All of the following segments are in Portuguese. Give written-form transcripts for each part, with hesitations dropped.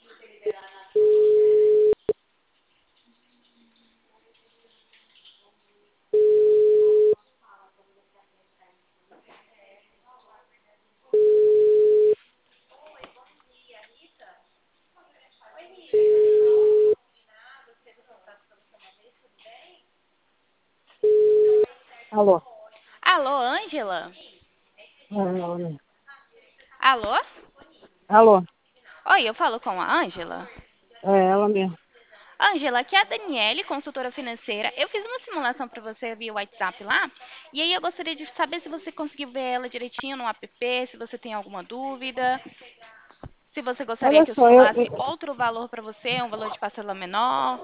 Alô? Alô, Ângela? Alô? Alô? Alô? Oi, eu falo com a Ângela. É ela mesmo. Ângela, aqui é a Daniele, consultora financeira. Eu fiz uma simulação para você via WhatsApp lá. E aí eu gostaria de saber se você conseguiu ver ela direitinho no app, se você tem alguma dúvida, se você gostaria Olha que eu só, simulasse outro valor para você, um valor de parcela menor.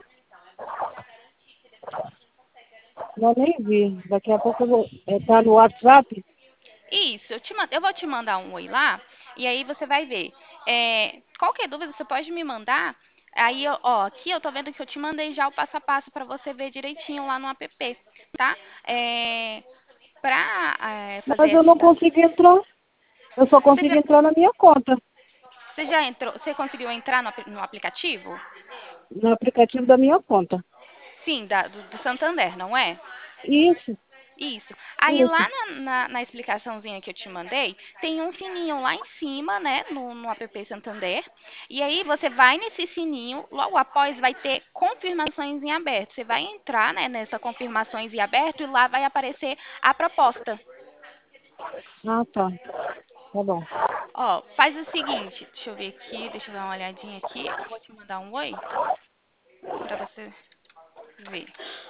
eu nem vi. Daqui a pouco eu vou. Tá no WhatsApp? Isso, eu vou te mandar um oi lá, e aí você vai ver. Qualquer dúvida você pode me mandar. Aí, ó, aqui eu tô vendo que eu te mandei já o passo a passo para você ver direitinho lá no app, tá? É, para fazer Mas eu não essa. consegui entrar. Eu só Você já, consegui entrar na minha conta. você já entrou? Você conseguiu entrar no aplicativo? No aplicativo da minha conta. Sim, do Santander, não é? Isso, Isso. Aí isso. lá na explicaçãozinha que eu te mandei, tem um sininho lá em cima, né, no app Santander. E aí você vai nesse sininho, logo após vai ter confirmações em aberto. Você vai entrar, né, nessa confirmações em aberto e lá vai aparecer a proposta. Ah, tá. Tá bom. Ó, faz o seguinte, deixa eu ver aqui, deixa eu dar uma olhadinha aqui. Eu vou te mandar um oi para você ver.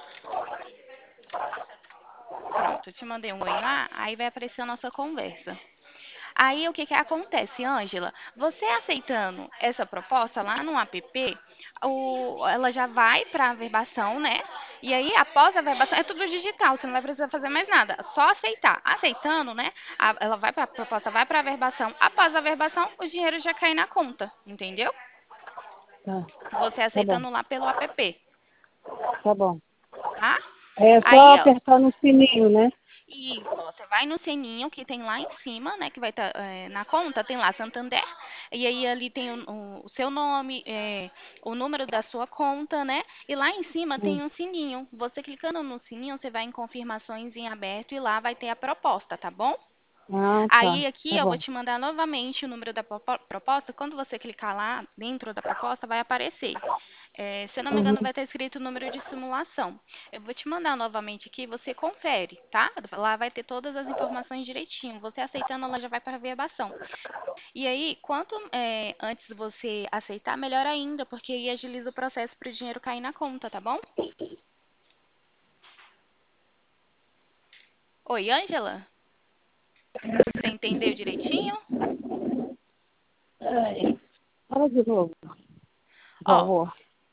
Pronto, eu te mandei um oi lá, aí vai aparecer a nossa conversa. Aí o que que acontece, Ângela? Você aceitando essa proposta lá no app, ela já vai para a averbação, né? E aí, após a averbação, é tudo digital, você não vai precisar fazer mais nada, só aceitar. Aceitando, né? Ela vai para a proposta, vai para a averbação. Após a averbação, o dinheiro já cai na conta, entendeu? Tá. Você Tá bom. aceitando lá pelo app, Tá bom. tá? É só Aí, ó, apertar no sininho, né? isso, ó, você vai no sininho que tem lá em cima, né? Que vai estar na conta, tem lá Santander. E aí ali tem o seu nome, o número da sua conta, né? E lá em cima Hum. tem um sininho. Você clicando no sininho, você vai em confirmações em aberto e lá vai ter a proposta, tá bom? Ah, tá. Aí aqui Tá eu vou bom. te mandar novamente o número da proposta. Quando você clicar lá dentro da proposta, vai aparecer. Se eu não me engano, Uhum. vai estar escrito o número de simulação. Eu vou te mandar novamente aqui, você confere, tá? Lá vai ter todas as informações direitinho. Você aceitando, ela já vai para a verbação. E aí, quanto antes você aceitar, melhor ainda, porque aí agiliza o processo para o dinheiro cair na conta, tá bom? Oi, Ângela? Você entendeu direitinho? Ai. Fala de novo, por Ó, favor.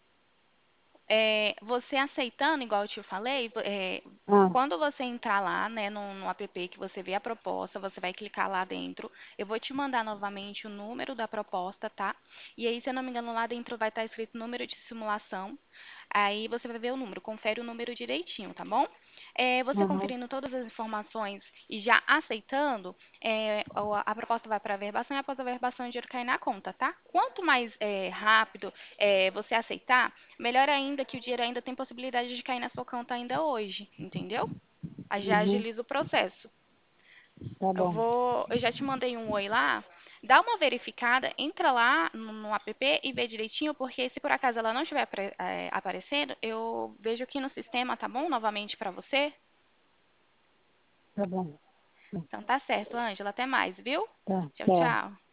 você aceitando, igual eu te falei, Ah, quando você entrar lá, né, no app que você vê a proposta, você vai clicar lá dentro. Eu vou te mandar novamente o número da proposta, tá? E aí, se eu não me engano, lá dentro vai estar escrito número de simulação. Aí você vai ver o número, confere o número direitinho, tá bom? Você aham. conferindo todas as informações e já aceitando, a proposta vai para a verbação e após a verbação o dinheiro cai na conta, tá? Quanto mais rápido você aceitar, melhor ainda que o dinheiro ainda tem possibilidade de cair na sua conta ainda hoje, entendeu? Aí já Uhum. agiliza o processo. Tá bom. Eu já te mandei um oi lá. Dá uma verificada, entra lá no app e vê direitinho, porque se por acaso ela não estiver aparecendo, eu vejo aqui no sistema, tá bom? Novamente para você. Tá bom. Então tá certo, Ângela. Até mais, viu? Tá, Tchau, tá. tchau.